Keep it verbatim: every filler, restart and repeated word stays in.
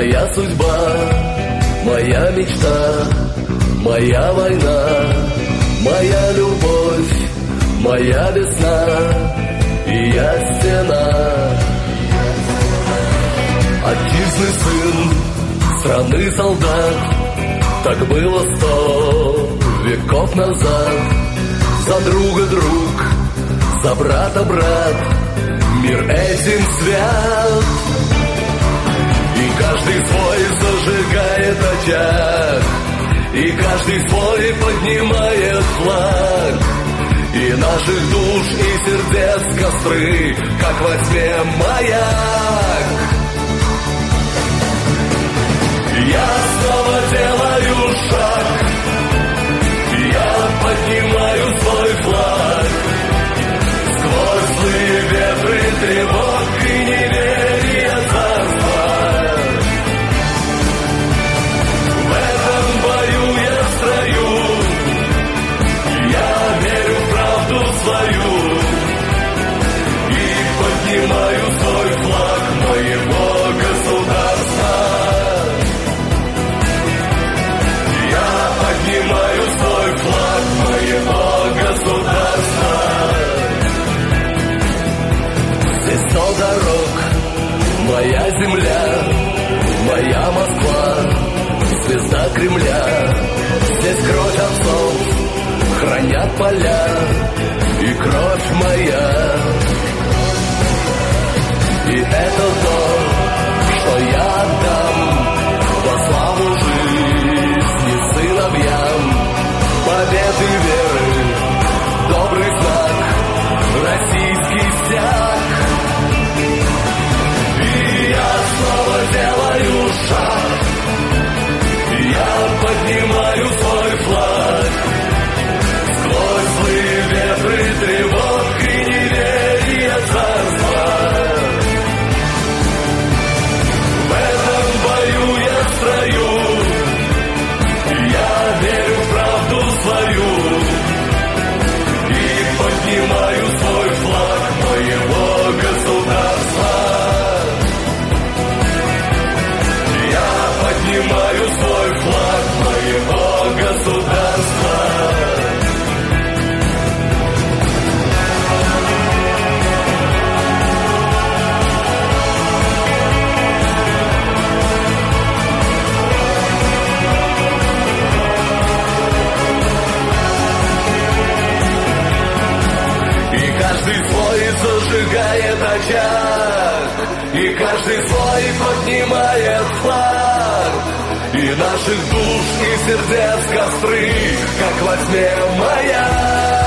моя судьба, моя мечта, моя война, моя любовь, моя весна, и я стена. Отчизны сын, страны солдат, так было сто веков назад. За друга друг, за брата брат, мир этим свят. И каждый свой зажигает очаг, и каждый свой поднимает флаг. И наших душ и сердец костры, как во тьме маяк. Я снова делаю шаг, я поднимаю свой флаг. Сквозь злые ветры тревог и неверия царства. В этом бою я в строю, я верю в правду свою и поднимаю свой флаг моего государства. Я поднимаю свой флаг моего государства. Здесь сто дорог, моя земля, моя Москва, звезда Кремля. Здесь кровь отцов хранят поля и кровь моя. И это то, что я отдам во славу жизни сыновьям. Победы веры, добрый знак, российский стяг. И я снова делаю шаг, я поднимаю свой флаг. Сквозь злые ветры тревог и неверия царства. В этом бою я в строю, я верю в правду свою и поднимаю свой флаг моего государства. Я поднимаю свой флаг моего государства. И каждый свой зажигает очаг, и каждый свой поднимает флаг. И наших душ и сердец костры, как во тьме маяк.